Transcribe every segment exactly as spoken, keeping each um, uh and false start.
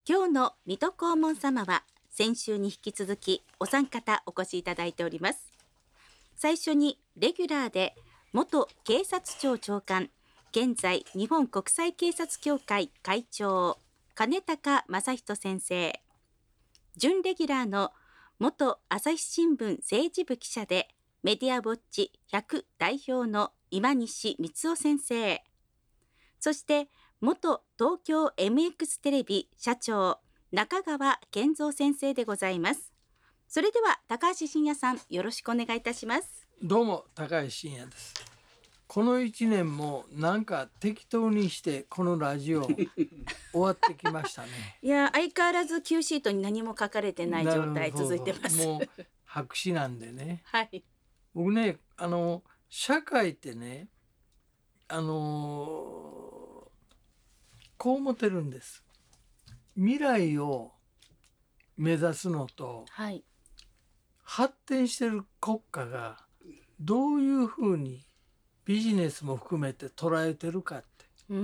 今日の水戸黄門様は先週に引き続きお三方お越しいただいております。最初にレギュラーで元警察庁長官、現在日本国際警察協会会長金高正人先生、準レギュラーの元朝日新聞政治部記者でメディアウォッチひゃく代表の今西光雄先生、そして元東京 エムエックス テレビ社長中川健三先生でございます。それでは高橋真也さん、よろしくお願いいたします。 どうも高橋真也です。このいちねんもなんか適当にしてこのラジオ終わってきましたね。 いや相変わらず Q シートに何も書かれてない状態続いてます。 もう白紙なんでね。 はい。 僕ね、あの社会ってね、あのーこう思ってるんです。未来を目指すのと、 はい、 発展してる国家がどういうふうにビジネスも含めて捉えてるかって、 うん、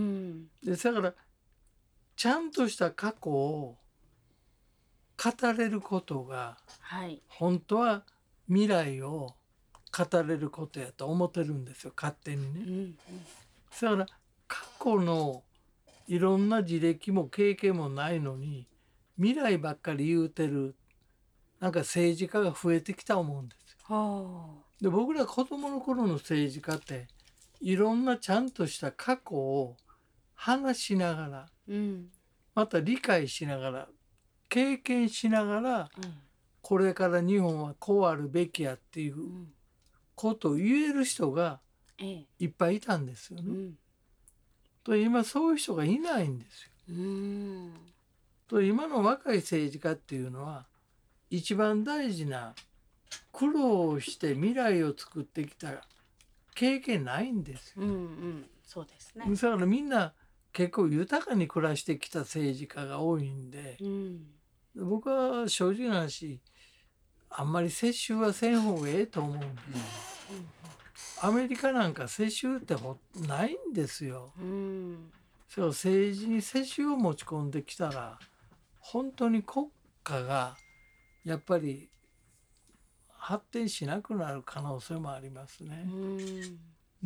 でだからちゃんとした過去を語れることが、 はい、 本当は未来を語れることやと思ってるんですよ、勝手にね。 うんうん、 だから過去のいろんな履歴も経験もないのに未来ばっかり言うてるなんか政治家が増えてきた思うんですよ。 はあ、 で僕ら子供の頃の政治家っていろんなちゃんとした過去を話しながら、 うん、 また理解しながら経験しながら、 うん、 これから日本はこうあるべきやっていうことを言える人がいっぱいいたんですよね。うん、と今そういう人がいないんですよ。うん、と今の若い政治家っていうのは一番大事な苦労して未来を作ってきた経験ないんですよ。うんうん、 そうですね。 だからみんな結構豊かに暮らしてきた政治家が多いんで、うん、僕は正直な話あんまり世襲はせん方がええと思うんです、うん、アメリカなんか世襲ってほないんですよ、うん、そう政治に世襲を持ち込んできたら本当に国家がやっぱり発展しなくなる可能性もありますね。うん、うん、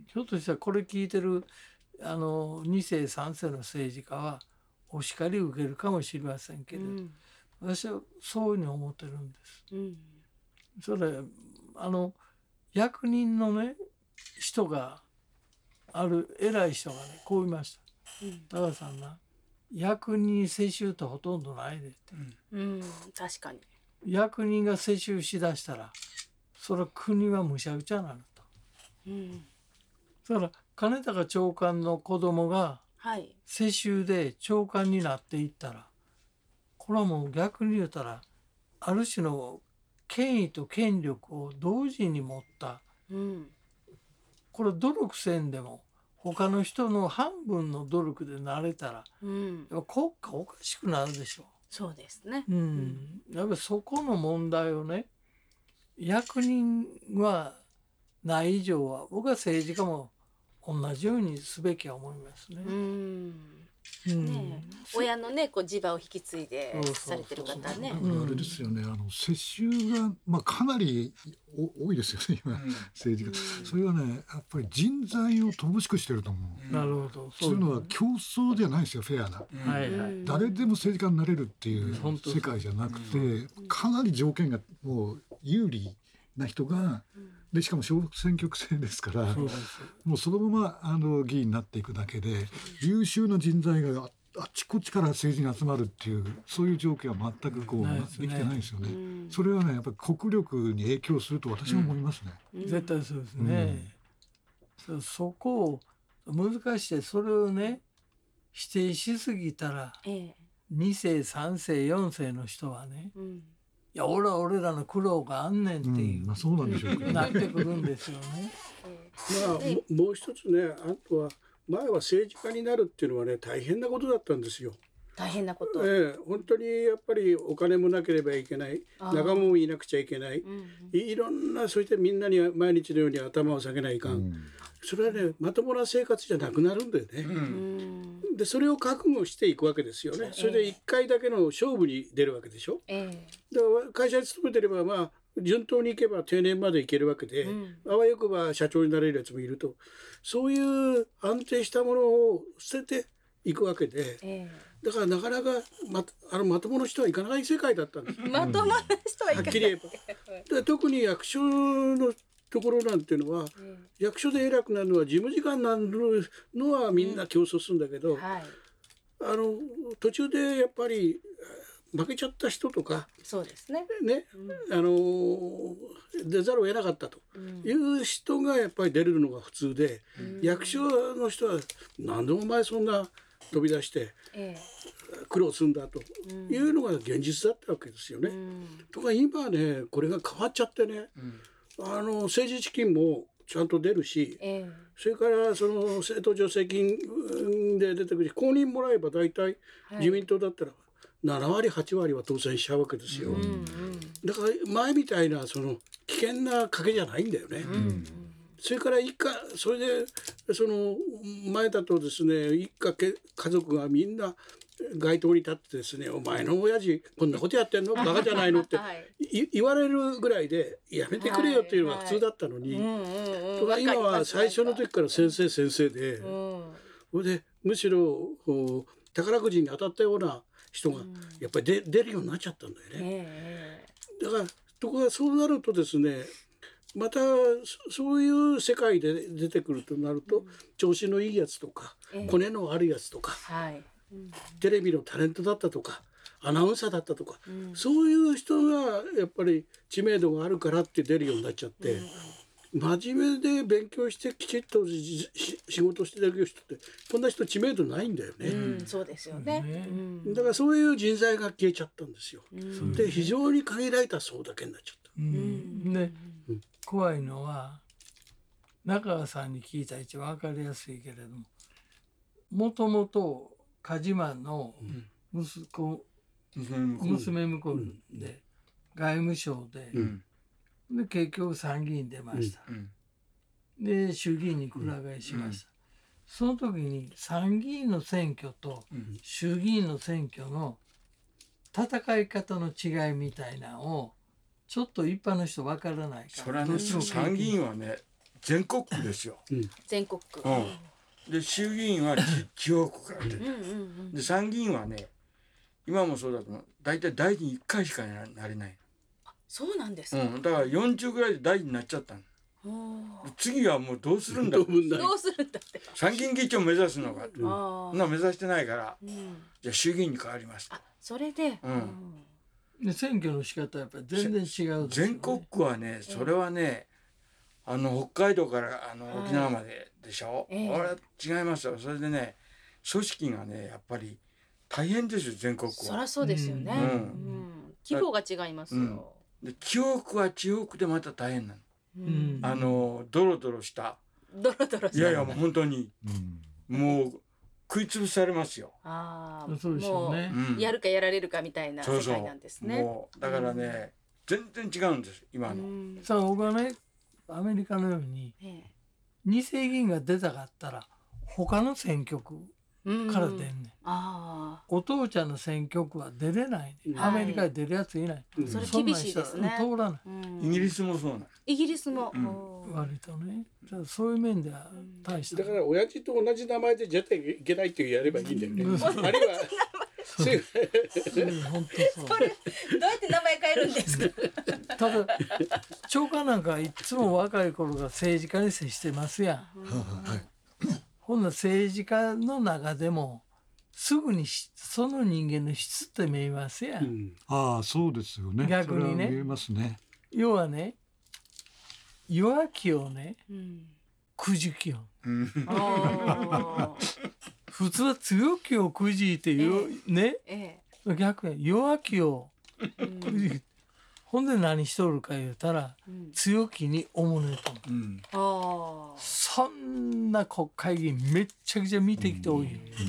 ひょっとしたらこれ聞いてるあのに世さん世の政治家はお叱り受けるかもしれませんけど、うん、私はそういうふうに思ってるんです。うん、それあの役人のね人がある偉い人がねこう言いました。うん、高橋さんな、役人世襲ってほとんどないでって、 うんうん、確かに役人が世襲しだしたらそれは国はむしゃくちゃになると、うん、だから金高長官の子供が世襲で長官になっていったら、これはもう逆に言うたらある種の権威と権力を同時に持った、うん、これ努力せんでも他の人の半分の努力でなれたら、うん、国家おかしくなるでしょう。 そうですね、 うん、やっぱりそこの問題をね、役人はない以上は僕は政治家も同じようにすべきは思いますね。うんうん、ね親のねこう地場を引き継いでされてる方ね。 あれですよね、あの世襲が、まあ、かなり多いですよね今、うん、政治家、うん、それはねやっぱり人材を乏しくしてると思う、 うん、なるほど。 そういうのは競争じゃないですよ、フェアな、うんはいはい、誰でも政治家になれるっていう世界じゃなくて、うん、かなり条件がもう有利な人が、うんでしかも小選挙区制ですから、もうそのままあの議員になっていくだけで優秀な人材が あ, あちこちから政治に集まるっていうそういう条件は全くこう、ね、できてないですよね、うん、それはねやっぱり国力に影響すると私は思いますね、 うん、絶対そうですね、うん、そ, そこを難しいそれをね否定しすぎたら、ええ、に世さん世よん世の人はね、うんいや俺は俺らの苦労があんねんっていう、うんまあ、そうなんでしょうかなってくるんですよね。 まあもう一つね、あとは前は政治家になるっていうのはね大変なことだったんですよ。 大変なこと、 ええ、本当にやっぱりお金もなければいけない、仲間もいなくちゃいけない、うんうん、いろんなそういったみんなに毎日のように頭を下げないかん、うん、 それはねまともな生活じゃなくなるんだよね。うん、でそれを覚悟していくわけですよね。それでいっかいだけの勝負に出るわけでしょ。えー、だから会社に勤めてればまあ順当にいけば定年までいけるわけで、うん、あわよくば社長になれるやつもいると、そういう安定したものを捨てていくわけで、えー、だからなかなか ま, あのまともな人はいかない世界だったんです。 まともな人はいかない。はっきり言えば特に役所のところなんていうのは、うん、役所で偉くなるのは事務次官になるのはみんな競争するんだけど、うんはい、あの途中でやっぱり負けちゃった人とかそうですね、 ね、うん、あの出ざるを得なかったという人がやっぱり出るのが普通で、うん、役所の人は何でもお前そんな飛び出して苦労するんだというのが現実だったわけですよね。うん、とか今ねこれが変わっちゃってね、うん、あの政治資金もちゃんと出るし、えー、それからその政党助成金で出てくるし公認もらえば大体自民党だったらななわりはちわりは当選しちゃうわけですよ。うんうん、だから前みたいなその危険な賭けじゃないんだよね。うんうん、それから一家それでその前だとですね一家家族がみんな街頭に立ってですねお前の親父こんなことやってんのバカじゃないのって、はい、言われるぐらいでやめてくれよっていうのが普通だったのに、とか今は最初の時から先生先生で、うん、それでむしろ宝くじに当たったような人がやっぱり出、出るようになっちゃったんだよね。えー、だからところがそうなるとですねまたそういう世界で出てくるとなると、うん、調子のいいやつとか、えー、コネの悪いやつとか、はいうん、テレビのタレントだったとかアナウンサーだったとか、うん、そういう人がやっぱり知名度があるからって出るようになっちゃって、うん、真面目で勉強してきちっと仕事してる人ってこんな人知名度ないんだよね。 うん、そうですよね、 うん、だからそういう人材が消えちゃったんですよ。うん、で非常に限られた層だけになっちゃった。 うんでうん、怖いのは中川さんに聞いたら一番分かりやすいけれどももともとカジマンの息子、うん、娘婿で、うん、外務省で、うん、で結局参議院出ました、うん、で衆議院にくら替えしました、うん、その時に参議院の選挙と衆議院の選挙の戦い方の違いみたいなのをちょっと一般の人分からないから。 それはね参議院はね全国区ですよ、 うん、全国区、 うん、で衆議院は地方区から出てる、うんうんうん、で参議院はね今もそうだと大体大臣いっかいしかなれない。 あそうなんですか、 うん、だからよんじゅうぐらいで大臣になっちゃったの。次はもうどうするんだどうするんだって参議院議長目指すのか、うん、そんな目指してないから、うん、じゃあ衆議院に変わります。 あそれで、 うんで選挙の仕方はやっぱり全然違うですよね。 全国区はねそれはね、あの北海道からあの沖縄まででしょ、はい、これは違いますよ。それでね組織がねやっぱり大変ですよ全国区は。 そりゃそうですよね、うんうん、規模が違いますよ、 うん、で地方区は地方区でまた大変なの、うん、あのドロドロしたドロドロしたいやいやもう本当に、うん、もう食いつぶされますよ。 ああ、そうでしょうね。 もうやるかやられるかみたいな世界なんですね。 そうそうもうだからね、うん、全然違うんです今の。 さあ僕はねアメリカのように二世議員が出たかったら他の選挙区から出んねん、うん、あお父ちゃんの選挙区は出れない、ね、アメリカで出るやついない、 うん、それ厳しいですね。 通らない、 うん、イギリスもそうなの。 イギリスも、 うん、割とねそういう面では大した、 だから親父と同じ名前で絶対いけないってやればいいんだよね、うん、あるいはそれどうやって名前変えるんですかただ長官なんかいつも若い頃が政治家に接してますやん、はいほんな政治家の中でもすぐにその人間の質って見えますやん、うん、 ああそうですよね。 逆にね見えますね。 要はね弱気をね、うん、くじきよ、うん、普通は強気をくじいていう、えー、ね、えー、逆に弱気をくじいて、うん、ほんで何しとるか言うたら、うん、強気におもねと、うん、あそんな国会議員めっちゃくちゃ見てきて多いよ、うん、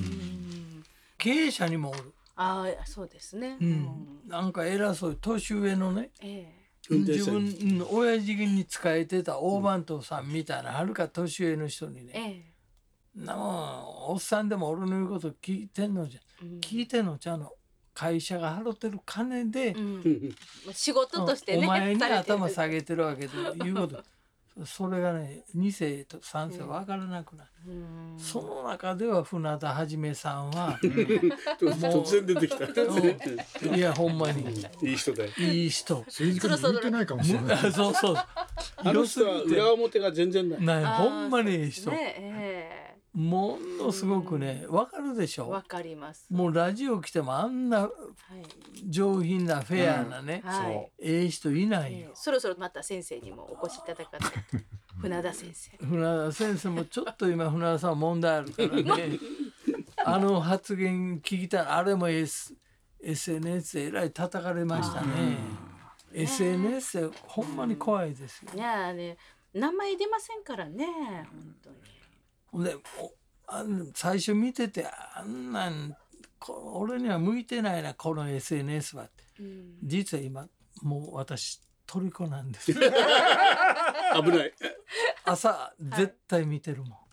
経営者にもおる。 ああそうですね、 うん、なんか偉そう年上のね、えー自分の親父に仕えてた大番頭さんみたいなはるか年上の人にね、ええ、なもおっさんでも俺の言うこと聞いてんのじゃ、うん、聞いてんのじゃの会社が払ってる金で、うん、 仕事としてね、 お前に頭下げてるわけでいうことそれがねに世とさん世分からなくなる、うん、その中では船田はじめさんは突然出てきたいやほんまにいい人だよいい人政治家に向いてないかもしれないそうそうあの人は裏表が全然ないないほんまにいい人、ねえーものすごくね、わかるでしょ。 わかります。 もうラジオ来てもあんな上品なフェアなね、はい、ええ人いないよ、 えー。そろそろまた先生にもお越しいただかないと。船田先生。 船田先生もちょっと今船田さん問題あるからね。あの発言聞きたらあれも Sエスエヌエス でえらい叩かれましたね。エスエヌエス でほんまに怖いですよ。 いやね、名前出ませんからね、本当に。 であ最初見ててあんなん俺には向いてないなこの エスエヌエス はって、うん、実は今もう私虜なんです危ない朝絶対見てるもん、はい、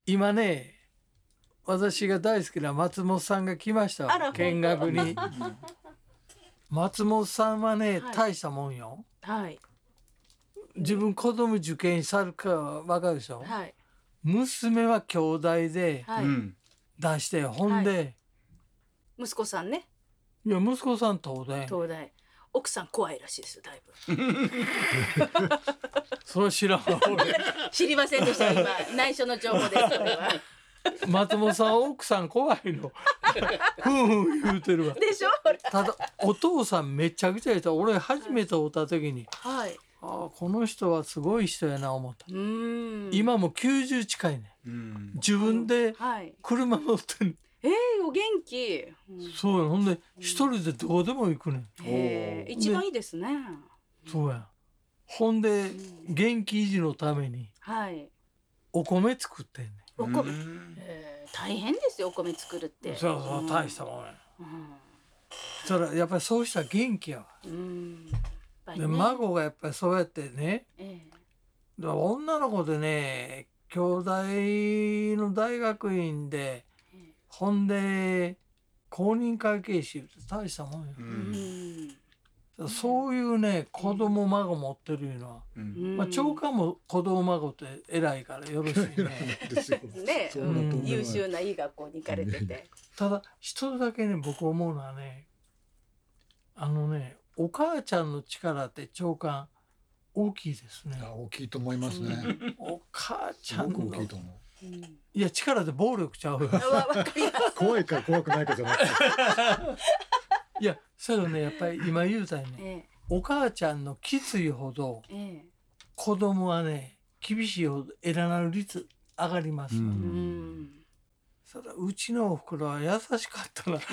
今ね私が大好きな松本さんが来ましたわ見学に松本さんはね、はい、大したもんよ、はい、自分子供受験さるか分かるでしょ、はい、娘は兄弟で出して、はい、ほんで、はい、 息子さんねいや息子さん東大東大奥さん怖いらしいですよだいぶそれは知らん知りませんでした今内緒の情報ですそれは松本さん奥さん怖いのふんふん言うてるわでしょただお父さんめちゃくちゃいた俺初めて会った時に、はいあこの人はすごい人やな思った。うん今もきゅうじゅう近いね。うん自分で車乗ってん、はい、 えー、お元気、 うん、そうやほんで一人でどこでも行くねん。 へー一番いいですね。 そうやほんで、うん、元気維持のために、はい、お米作ってんねん。 お米、えー、大変ですよお米作るって。 そうそう、うん、大したもんや。うん、それやっぱりそうしたら元気やわ。うんで孫がやっぱりそうやってね、ええ、だから女の子でね兄弟の大学院で、ええ、ほんで公認会計士って大したもんよ、うん、そういうね子供孫持ってるいうのは、うん、まあ、長官も子供孫って偉いからよろしいねね、うん、優秀ないい学校に行かれててただ一つだけね僕思うのはねあのねお母ちゃんの力って長官大きいですね。 大きいと思いますね。 お母ちゃんの大きいと思う。 いや力で暴力ちゃうよ。 怖いか怖くないかじゃなくて。 いやそれねやっぱり今言うたよね、ええ、お母ちゃんのきついほど、ええ、子供はね厳しいほど偉なる率上がります。うんうんそれうちのおふくろは優しかったな。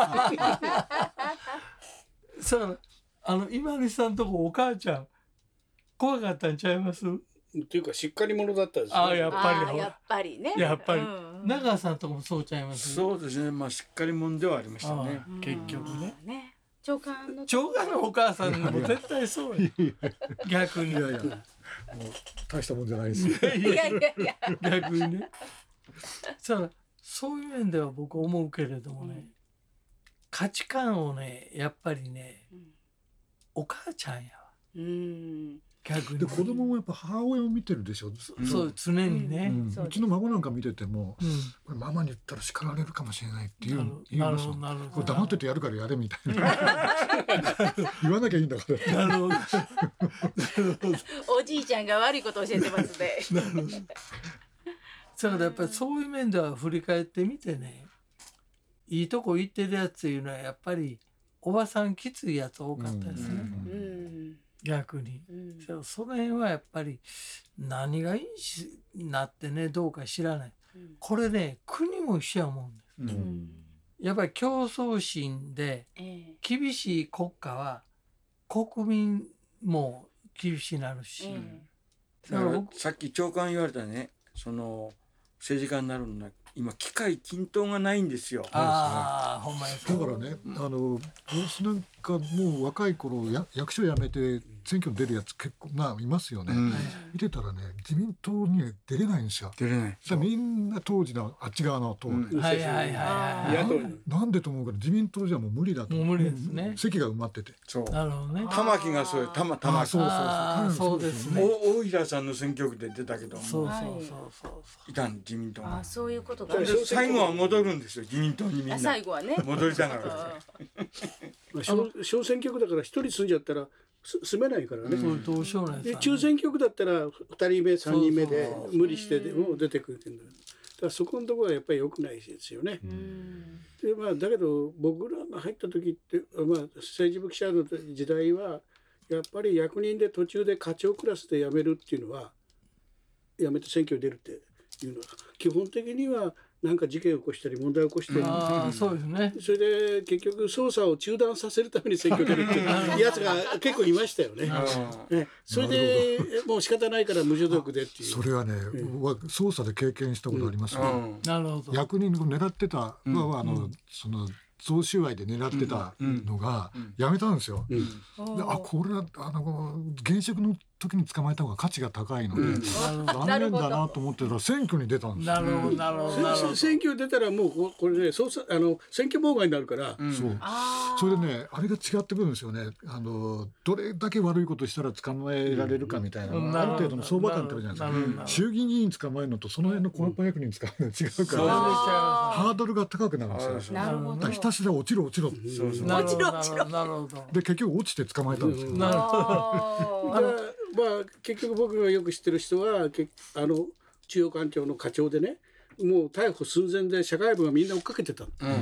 そうあの今西さんとこお母ちゃん怖かったんちゃいますっていうかしっかり者だったですね。 あやっぱりやっぱりねやっぱり、うん、長谷さんとこもそうちゃいます、 ね、そうですねまあしっかり者ではありましたね結局ね。 ね長官の長官のお母さんも絶対そうよ逆にいやいやもう大したもんじゃないですよ。 いやいやいや逆にねそうそういう面では僕思うけれどもね、うん価値観をねやっぱりね、うん、お母ちゃんやわ。うん逆にで子供もやっぱ母親を見てるでしょ。 うん、そう常にね、 うんうん、うちの孫なんか見てても、うん、これママに言ったら叱られるかもしれないっていう言いますもん。これ黙っててやるからやれみたいな言わなきゃいいんだから。なるほどおじいちゃんが悪いこと教えてますね。なるほど。 だからやっぱりそういう面では振り返ってみてねいいとこ行ってるやついうのはやっぱりおばさんきついやつ多かったですね、うん、逆に、うん、その辺はやっぱり何がいいしなってねどうか知らない、うん、これね国も一緒やもんです、うん、やっぱり競争心で厳しい国家は国民も厳しくなるし、 だからさっき長官言われたねその政治家になるんだ今機械均等がないんですよ。 ああ、ほんまにだからね、あの私なんかもう若い頃や役所辞めて選挙に出るやつ結構まあいますよね、うん、見てたらね自民党には出れないんですよ。 出れない。 みんな当時のあっち側の党で、うん、 はいはいはいはい。 なんでと思うから自民党じゃもう無理だと。 もう無理ですね。 席が埋まってて。 そう。 なるほどね。 玉木がそういう玉玉木。 そうそうそう。そうですね。 大平さんの選挙区で出たけど。 そうそうそうそう。 いたん自民党が。 あ、そういうことが。 最後は戻るんですよ自民党にみんな。 最後はね。 戻りたがる。 小選挙区だから一人住んじゃったら住めないからね。 どうしようもない。 で中選挙区だったら二人目三人目で無理してでも出てくるっていうんだ。だからそこのところはやっぱり良くないですよね。でまあだけど僕らが入った時ってまあ政治部記者の時代はやっぱり役人で途中で課長クラスで辞めるっていうのは辞めて選挙に出るっていうのは基本的にはなんか事件を起こしたり問題を起こして、 ああそうですね。 それで結局捜査を中断させるために選挙出るっていうやつが結構いましたよね。ね、それでもう仕方ないから無所属でっていう。 それはね、捜査で経験したことありますね。 なるほど。 役人を狙ってたは、うん、あのその贈収賄で狙ってたのがやめたんですよ。うんうん、であこれはあの現職の時に捕まえた方が価値が高いので、うん、残念だなと思ってたら選挙に出たんですよ。 なるほどなるほど。 選挙に出たらもうこれね捜査あの選挙妨害になるから、 うん、そうそれでねあれが違ってくるんですよね。あのどれだけ悪いことしたら捕まえられるかみたいな、うん、ある程度の相場感ってあるじゃないですか。衆議院議員捕まえるのとその辺の小判役人捕まえるの違うから、うん、ハードルが高くなるんですよ。 なるほど。 ひたすら落ちろ落ちろ、 落ちろ落ちろ。 なるほど。 で結局落ちて捕まえたんですよ。 なるほど。 まあ結局僕がよく知ってる人はあの中央官庁の課長でねもう逮捕寸前で社会部がみんな追っかけてた、うん、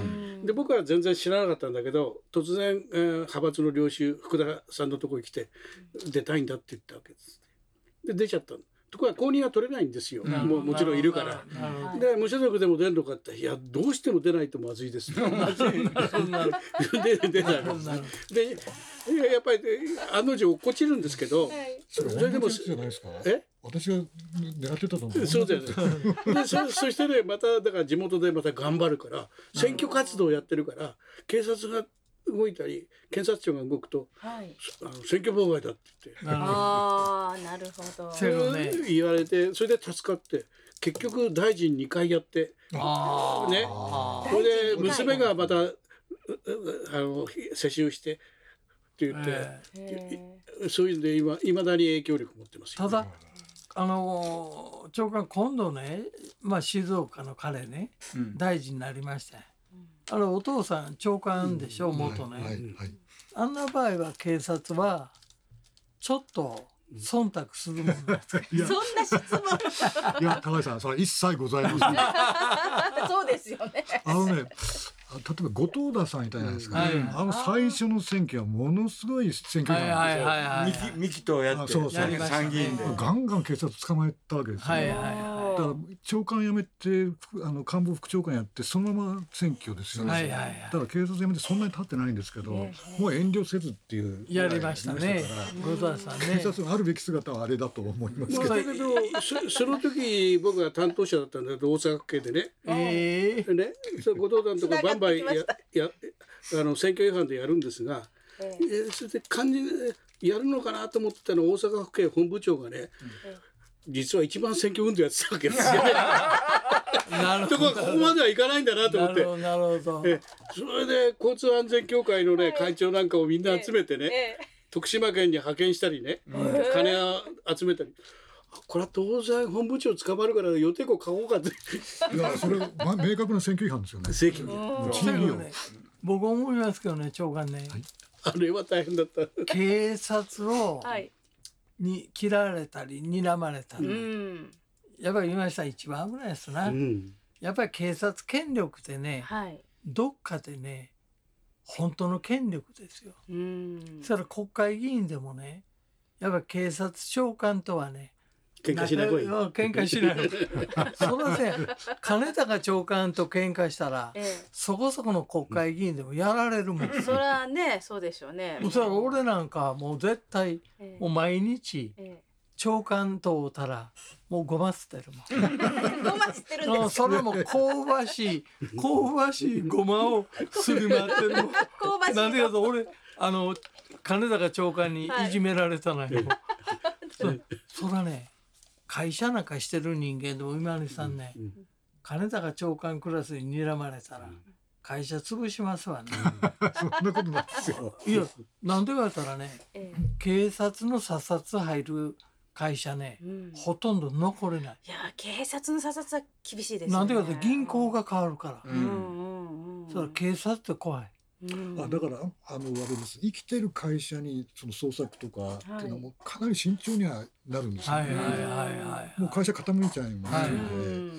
で僕は全然知らなかったんだけど突然、えー、派閥の領袖福田さんのところに来て出たいんだって言ったわけです。で出ちゃったの。ところが公認は取れないんですよ。もうもちろんいるから。で無所属でも出るのかっていやどうしても出ないとまずいですよ。で出ない。でやっぱり案の定落っこちるんですけど、 それそれでもじゃないですか。え？私が狙ってたと思う。 そうだよね。でそそしてねまただから地元でまた頑張るから選挙活動をやってるから警察が動いたり検察庁が動くと、はい、あの選挙妨害だって言って、 ああなるほど。 それ言われてそれで助かって結局大臣にかいやってあねそれで娘がまたあの世襲してって言って、えー、そういうんで今いまだに影響力持ってますよ、ね。 ただあの長官今度ね、まあ、静岡の彼ね、うん、大臣になりました。あれお父さん長官でしょ、うん、元ね、はいはいはい、あんな場合は警察はちょっと忖度するもんなんですか。 そんな質問いや高橋さんそれは一切ございません。 そうですよね。 あのね例えば後藤田さんいたじゃないですか、ね、うん、あの最初の選挙はものすごい選挙なんですよ。 三木とやってそうそう参議院でガンガン警察捕まえたわけですよ、はいはいはい、だから長官辞めてあの官房副長官やってそのまま選挙ですよね、はいはいはい、だから警察辞めてそんなに経ってないんですけど、えー、もう遠慮せずっていうやりましたね。後藤さんね、 警察のあるべき姿はあれだと思いますけど、 まあ、だけど そ, その時僕が担当者だったんだけど大阪府警でね、えー、ねそ後藤さんのところバンバンややあの選挙違反でやるんですが、えー、それで肝心やるのかなと思ってたの大阪府警本部長がね、うん、実は一番選挙運動やってたわけですよ。なるほど。ここまではいかないんだなと思って。 なるほど。 えそれで交通安全協会のね会長なんかをみんな集めてね、えーえー、徳島県に派遣したりね、えー、金を集めたり。これは当然本部長捕まるから予定校書こうかって。 いやそれ、ま、明確な選挙違反ですよね。 選挙違反。 ね、僕思いますけどね長官ね、はい、 あれは大変だった。 警察を、はい、に切られたり睨まれたり、うん、やっぱり今したら一番危ないですな、うん、やっぱり警察権力ってね、はい、どっかでね本当の権力ですよ、うん、そしたら国会議員でもねやっぱり警察長官とはね喧嘩しない方がいい。 喧嘩しない。そのせい金高長官と喧嘩したら、ええ、そこそこの国会議員でもやられるもん。 それはねそうでしょうね。 それは俺なんかもう絶対、ええ、もう毎日、ええ、 長官とうたらもうごま捨てるもんごま知ってるんですか。 それも香ばしい香ばしいごまをすり回ってるもん香ばしいなんでかと俺あの金高長官にいじめられたのよ、はい、そそらね会社なんかしてる人間でも今にさんね、うん、金高長官クラスに睨まれたら会社潰しますわねそんなことなんですよ。 いやなんでか言ったらね、ええ、警察の査察入る会社ね、うん、ほとんど残れない。 いや警察の査察は厳しいですよね。 なんでかって銀行が変わるから、うんうんうん、それ警察って怖い、 うん、あだからあのあれです生きてる会社にその捜索とかっていうのもかなり慎重にはなるんですよね。もう会社傾いちゃいますので、はい、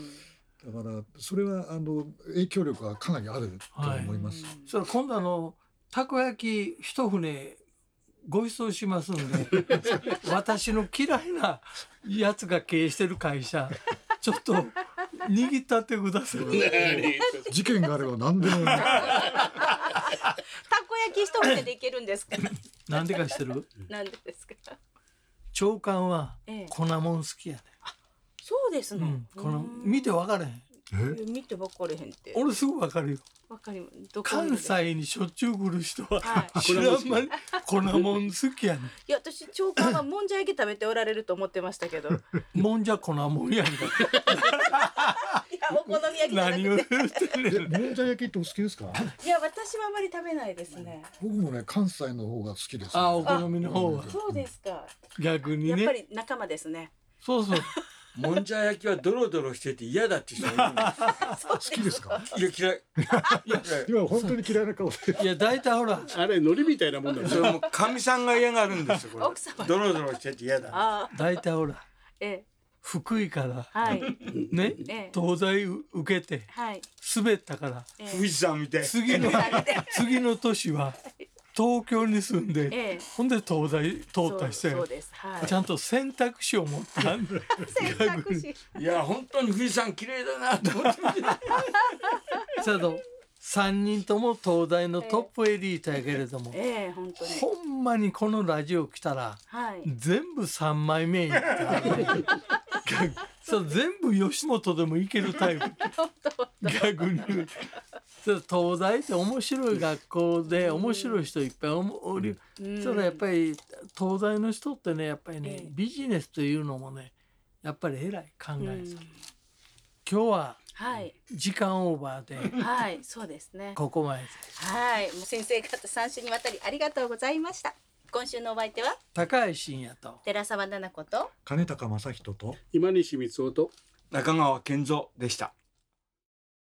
だからそれはあの影響力はかなりあると思います。はい、 それ今度あのたこ焼き一船ご馳走しますんで私の嫌いなやつが経営してる会社ちょっと握ったってください事件があれば何でもたこ焼き一船でいけるんですかなんでかしてるなんでですか。 長官は粉もん好きやね、 ええ、そうですね、 うん、この見て分かれへん。 え見て分かれへんって俺すぐ分かるよ。 わかります関西にしょっちゅう来る人は、はい、知らん間に粉もん好きやねん。いや私長官はもんじゃ焼き食べておられると思ってましたけどもんじゃ粉もんやんかいやお好み焼きじゃなくて何を言ってんねんもんじゃ焼きってお好きですか。 いや私はあまり食べないですね。 僕もね関西の方が好きです、ね、 あお好みの方は。 そうですか。 逆にねやっぱり仲間ですね。 そうそうもんじゃ焼きはドロドロしてて嫌だって人いるんです好きですか。 いや嫌いいや今本当に嫌いな顔でいや大体ほらあれ海苔みたいなもんだそれもかみさんが嫌がるんですよこれ奥様ドロドロしてて嫌だ。 大体ほら、 ええ、 福井から、 はい、 ね、ええ、東大受けて、はい、滑ったから、 ええ、富士山見て次の次の年は東京に住んで、ええ、ほんで東大通った人や、はい、ちゃんと選択肢を持った選択肢いや本当に富士山綺麗だなと思ってちょっとさんにんとも東大のトップエリートやけれども、 ええ、本当にほんまにこのラジオ来たら、はい、全部さんまいめにそう全部吉本でもいけるタイプ逆に東大って面白い学校で面白い人いっぱいおる、うん、それやっぱり東大の人ってねやっぱりね、うん、ビジネスというのもねやっぱり偉い考え、うん、今日は時間オーバーで、 はい、そうですね。 ここまで。 はい、もう先生方さん週にわたりありがとうございました。今週のお相手は高橋真也と寺澤奈々子と金高正人と今西光雄と中川健三でした。